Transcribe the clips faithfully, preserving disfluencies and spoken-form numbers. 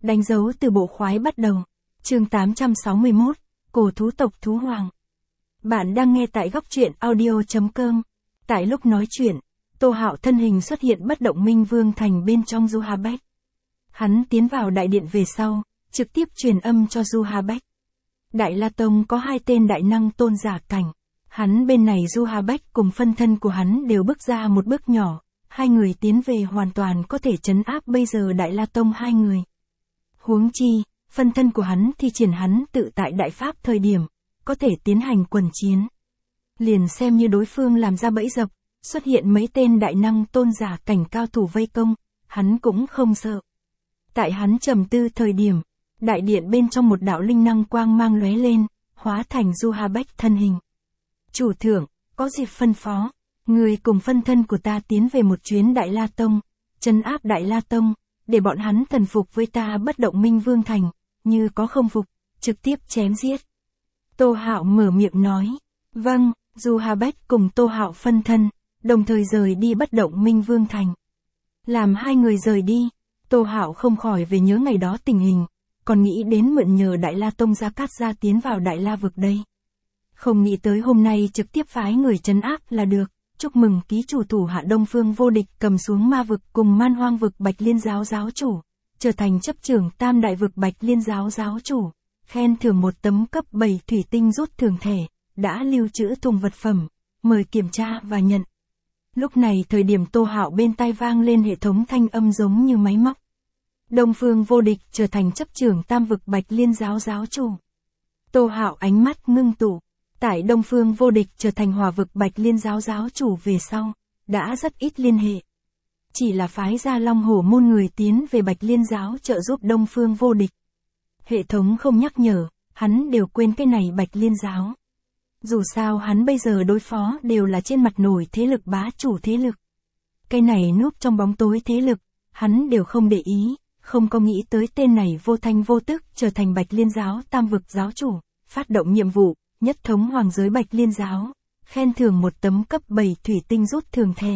Đánh dấu từ bộ khoái bắt đầu. Chương tám trăm sáu mươi mốt, Cổ thú tộc Thú Hoàng. Bạn đang nghe tại góc truyện audio chấm com. Tại lúc nói chuyện, Tô Hạo thân hình xuất hiện bất động Minh Vương Thành bên trong Du Ha Bách. Hắn tiến vào đại điện về sau, trực tiếp truyền âm cho Du Ha Bách. Đại La Tông có hai tên đại năng tôn giả cảnh. Hắn bên này Du Ha Bách cùng phân thân của hắn đều bước ra một bước nhỏ. Hai người tiến về hoàn toàn có thể trấn áp bây giờ Đại La Tông hai người. Huống chi, phân thân của hắn thi triển hắn tự tại đại pháp thời điểm, có thể tiến hành quần chiến. Liền xem như đối phương làm ra bẫy dập, xuất hiện mấy tên đại năng tôn giả cảnh cao thủ vây công, hắn cũng không sợ. Tại hắn trầm tư thời điểm, đại điện bên trong một đạo linh năng quang mang lóe lên, hóa thành Du Ha Bách thân hình. Chủ thượng, có dịp phân phó, người cùng phân thân của ta tiến về một chuyến Đại La Tông, trấn áp Đại La Tông, để bọn hắn thần phục với ta bất động Minh Vương Thành, như có không phục, trực tiếp chém giết. Tô Hạo mở miệng nói, vâng, Du Ha Bách cùng Tô Hạo phân thân, đồng thời rời đi bất động Minh Vương Thành. Làm hai người rời đi, Tô Hạo không khỏi về nhớ ngày đó tình hình, còn nghĩ đến mượn nhờ Đại La Tông Gia Cát Gia tiến vào Đại La vực đây. Không nghĩ tới hôm nay trực tiếp phái người trấn áp là được. Chúc mừng ký chủ thủ hạ Đông Phương Vô Địch cầm xuống ma vực cùng Man Hoang vực Bạch Liên giáo giáo chủ, trở thành chấp trưởng Tam Đại vực Bạch Liên giáo giáo chủ, khen thưởng một tấm cấp bảy thủy tinh rút thưởng thẻ, đã lưu trữ thùng vật phẩm, mời kiểm tra và nhận. Lúc này thời điểm Tô Hạo bên tai vang lên hệ thống thanh âm giống như máy móc. Đông Phương Vô Địch trở thành chấp trưởng Tam vực Bạch Liên giáo giáo chủ. Tô Hạo ánh mắt ngưng tụ. Tại Đông Phương Vô Địch trở thành Hỏa vực Bạch Liên giáo giáo chủ về sau, đã rất ít liên hệ. Chỉ là phái ra Long Hổ môn người tiến về Bạch Liên giáo trợ giúp Đông Phương Vô Địch. Hệ thống không nhắc nhở, hắn đều quên cái này Bạch Liên giáo. Dù sao hắn bây giờ đối phó đều là trên mặt nổi thế lực bá chủ thế lực. Cái này núp trong bóng tối thế lực, hắn đều không để ý, không có nghĩ tới tên này vô thanh vô tức trở thành Bạch Liên giáo tam vực giáo chủ, phát động nhiệm vụ. Nhất thống hoàng giới Bạch Liên giáo, khen thưởng một tấm cấp bảy thủy tinh rút thưởng thẻ.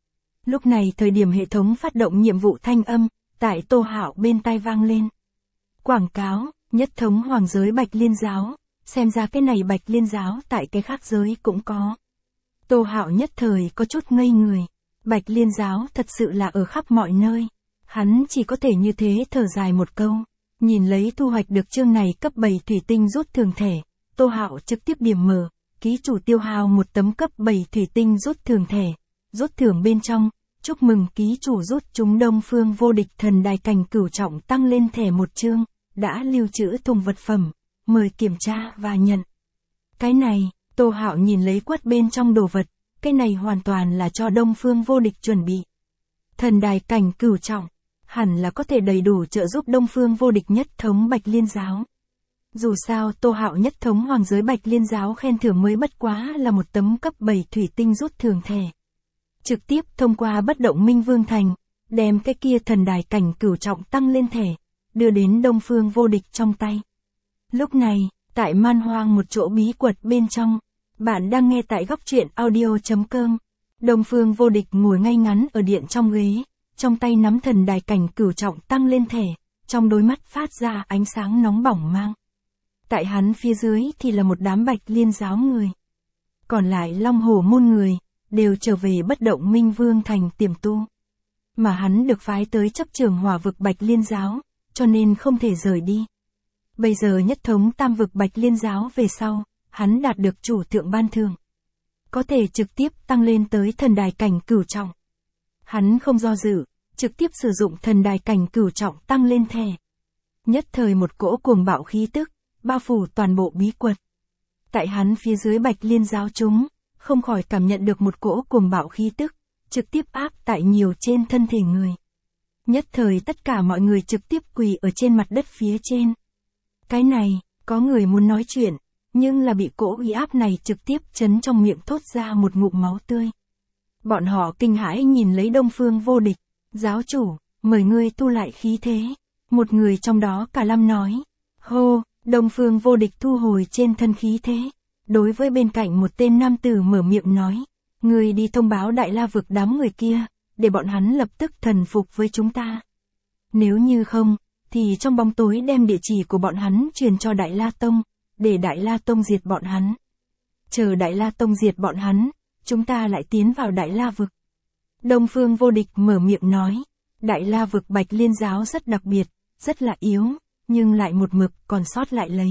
Lúc này thời điểm hệ thống phát động nhiệm vụ thanh âm, tại Tô Hạo bên tai vang lên. Quảng cáo, nhất thống hoàng giới Bạch Liên giáo, xem ra cái này Bạch Liên giáo tại cái khác giới cũng có. Tô Hạo nhất thời có chút ngây người, Bạch Liên giáo thật sự là ở khắp mọi nơi. Hắn chỉ có thể như thế thở dài một câu, nhìn lấy thu hoạch được chương này cấp bảy thủy tinh rút thưởng thẻ. Tô Hạo trực tiếp điểm mở, ký chủ tiêu hao một tấm cấp bảy thủy tinh rút thưởng thẻ, rút thưởng bên trong, chúc mừng ký chủ rút chúng Đông Phương Vô Địch thần đài cảnh cửu trọng tăng lên thẻ một chương, đã lưu trữ thùng vật phẩm, mời kiểm tra và nhận. Cái này, Tô Hạo nhìn lấy quất bên trong đồ vật, cái này hoàn toàn là cho Đông Phương Vô Địch chuẩn bị. Thần đài cảnh cửu trọng, hẳn là có thể đầy đủ trợ giúp Đông Phương Vô Địch nhất thống Bạch Liên giáo. Dù sao Tô Hạo nhất thống hoàng giới Bạch Liên giáo khen thưởng mới bất quá là một tấm cấp bảy thủy tinh rút thưởng thẻ. Trực tiếp thông qua bất động Minh Vương Thành, đem cái kia thần đài cảnh cửu trọng tăng lên thẻ, đưa đến Đông Phương Vô Địch trong tay. Lúc này, tại Man Hoang một chỗ bí quật bên trong, bạn đang nghe tại góc truyện audio chấm com. Đông Phương Vô Địch ngồi ngay ngắn ở điện trong ghế, trong tay nắm thần đài cảnh cửu trọng tăng lên thẻ, trong đôi mắt phát ra ánh sáng nóng bỏng mang. Tại hắn phía dưới thì là một đám Bạch Liên giáo người. Còn lại Long Hổ môn người, đều trở về bất động Minh Vương Thành tiềm tu. Mà hắn được phái tới chấp trưởng Hỏa vực Bạch Liên giáo, cho nên không thể rời đi. Bây giờ nhất thống tam vực Bạch Liên giáo về sau, hắn đạt được chủ thượng ban thưởng. Có thể trực tiếp tăng lên tới thần đài cảnh cửu trọng. Hắn không do dự, trực tiếp sử dụng thần đài cảnh cửu trọng tăng lên thẻ. Nhất thời một cỗ cuồng bạo khí tức, bao phủ toàn bộ bí quật. Tại hắn phía dưới Bạch Liên giáo chúng, không khỏi cảm nhận được một cỗ cuồng bạo khí tức, trực tiếp áp tại nhiều trên thân thể người. Nhất thời tất cả mọi người trực tiếp quỳ ở trên mặt đất phía trên. Cái này, có người muốn nói chuyện, nhưng là bị cỗ uy áp này trực tiếp chấn trong miệng thốt ra một ngụm máu tươi. Bọn họ kinh hãi nhìn lấy Đông Phương Vô Địch, giáo chủ, mời ngươi tu lại khí thế. Một người trong đó cả lâm nói, hô. Đông Phương Vô Địch thu hồi trên thân khí thế, đối với bên cạnh một tên nam tử mở miệng nói, người đi thông báo Đại La vực đám người kia, để bọn hắn lập tức thần phục với chúng ta. Nếu như không, thì trong bóng tối đem địa chỉ của bọn hắn truyền cho Đại La Tông, để Đại La Tông diệt bọn hắn. Chờ Đại La Tông diệt bọn hắn, chúng ta lại tiến vào Đại La Vực. Đông Phương Vô Địch mở miệng nói, Đại La Vực Bạch Liên giáo rất đặc biệt, rất là yếu, nhưng lại một mực còn sót lại lấy.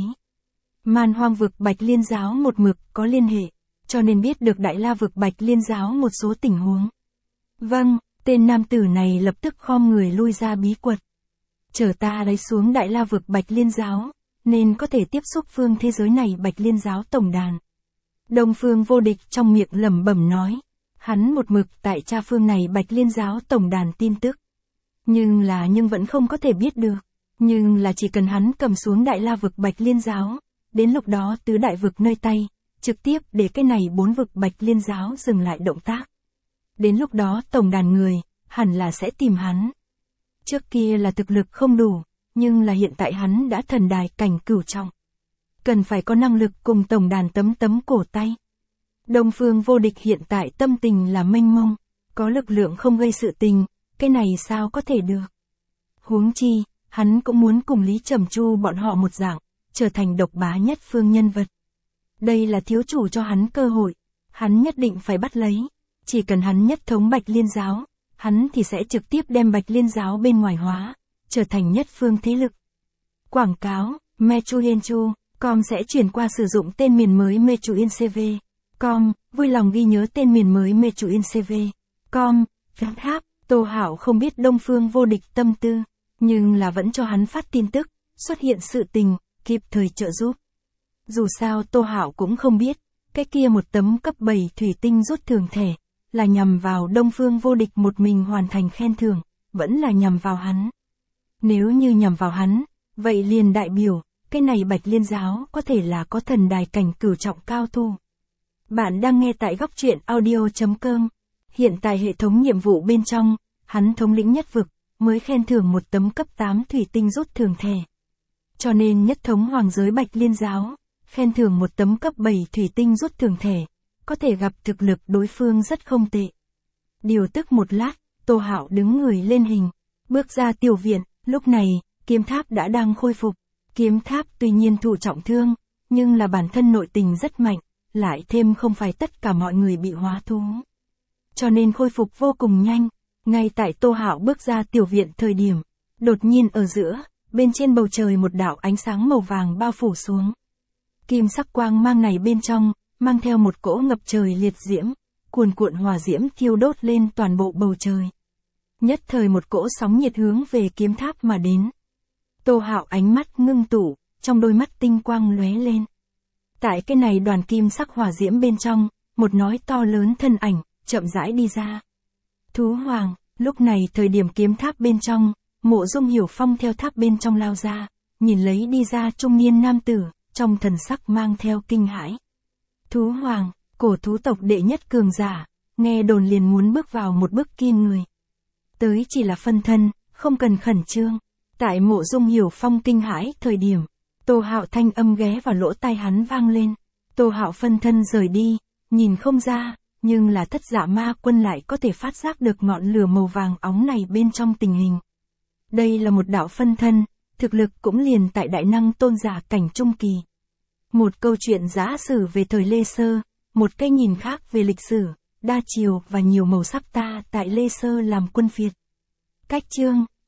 Man Hoang Vực Bạch Liên giáo một mực có liên hệ, cho nên biết được Đại La Vực Bạch Liên giáo một số tình huống. Vâng, tên nam tử này lập tức khom người lui ra bí quật. Chờ ta lấy xuống Đại La Vực Bạch Liên giáo, nên có thể tiếp xúc phương thế giới này Bạch Liên giáo tổng đàn. Đông Phương Vô Địch trong miệng lẩm bẩm nói, hắn một mực tại tra phương này Bạch Liên giáo tổng đàn tin tức. Nhưng là nhưng vẫn không có thể biết được, nhưng là chỉ cần hắn cầm xuống Đại La Vực Bạch Liên giáo, đến lúc đó tứ đại vực nơi tay, trực tiếp để cái này bốn vực Bạch Liên giáo dừng lại động tác. Đến lúc đó tổng đàn người, hẳn là sẽ tìm hắn. Trước kia là thực lực không đủ, nhưng là hiện tại hắn đã thần đài cảnh cửu trọng. Cần phải có năng lực cùng tổng đàn tấm tấm cổ tay. Đông Phương Vô Địch hiện tại tâm tình là mênh mông, có lực lượng không gây sự tình, cái này sao có thể được. Huống chi, hắn cũng muốn cùng Lý Trầm Chu bọn họ một dạng, trở thành độc bá nhất phương nhân vật. Đây là thiếu chủ cho hắn cơ hội, hắn nhất định phải bắt lấy. Chỉ cần hắn nhất thống Bạch Liên giáo, hắn thì sẽ trực tiếp đem Bạch Liên giáo bên ngoài hóa, trở thành nhất phương thế lực. Quảng cáo, Mechuyenchu, com sẽ chuyển qua sử dụng tên miền mới Mechuincv. Com, vui lòng ghi nhớ tên miền mới Mechuincv. Com, phép tháp, Tô Hạo không biết Đông Phương Vô Địch tâm tư, nhưng là vẫn cho hắn phát tin tức, xuất hiện sự tình, kịp thời trợ giúp. Dù sao Tô Hạo cũng không biết, cái kia một tấm cấp bảy thủy tinh rút thường thể, là nhằm vào Đông Phương Vô Địch một mình hoàn thành khen thưởng, vẫn là nhằm vào hắn. Nếu như nhằm vào hắn, vậy liền đại biểu, cái này Bạch Liên giáo có thể là có thần đài cảnh cửu trọng cao thủ. Bạn đang nghe tại góc truyện audio chấm com. Hiện tại hệ thống nhiệm vụ bên trong, hắn thống lĩnh nhất vực, mới khen thưởng một tấm cấp tám thủy tinh rút thường thể. Cho nên nhất thống hoàng giới Bạch Liên giáo, khen thưởng một tấm cấp bảy thủy tinh rút thường thể, có thể gặp thực lực đối phương rất không tệ. Điều tức một lát, Tô Hạo đứng người lên hình, bước ra tiểu viện, lúc này, kiếm tháp đã đang khôi phục. Kiếm tháp tuy nhiên thụ trọng thương, nhưng là bản thân nội tình rất mạnh, lại thêm không phải tất cả mọi người bị hóa thú. Cho nên khôi phục vô cùng nhanh, ngay tại Tô Hạo bước ra tiểu viện thời điểm, đột nhiên ở giữa, bên trên bầu trời một đạo ánh sáng màu vàng bao phủ xuống. Kim sắc quang mang này bên trong, mang theo một cỗ ngập trời liệt diễm, cuồn cuộn hỏa diễm thiêu đốt lên toàn bộ bầu trời. Nhất thời một cỗ sóng nhiệt hướng về kiếm tháp mà đến. Tô Hạo ánh mắt ngưng tụ, trong đôi mắt tinh quang lóe lên. Tại cái này đoàn kim sắc hỏa diễm bên trong, một nói to lớn thân ảnh, chậm rãi đi ra. Thú Hoàng, lúc này thời điểm kiếm tháp bên trong, Mộ Dung Hiểu Phong theo tháp bên trong lao ra, nhìn lấy đi ra trung niên nam tử, trong thần sắc mang theo kinh hãi. Thú Hoàng, cổ thú tộc đệ nhất cường giả, nghe đồn liền muốn bước vào một bước kim người. Tới chỉ là phân thân, không cần khẩn trương. Tại Mộ Dung Hiểu Phong kinh hãi thời điểm, Tô Hạo thanh âm ghé vào lỗ tai hắn vang lên. Tô Hạo phân thân rời đi, nhìn không ra, nhưng là Thất Dạ Ma Quân lại có thể phát giác được ngọn lửa màu vàng óng này bên trong tình hình. Đây là một đạo phân thân, thực lực cũng liền tại đại năng tôn giả cảnh trung kỳ. Một câu chuyện giả sử về thời Lê Sơ, một cái nhìn khác về lịch sử, đa chiều và nhiều màu sắc ta tại Lê Sơ làm quân phiệt. Cách chương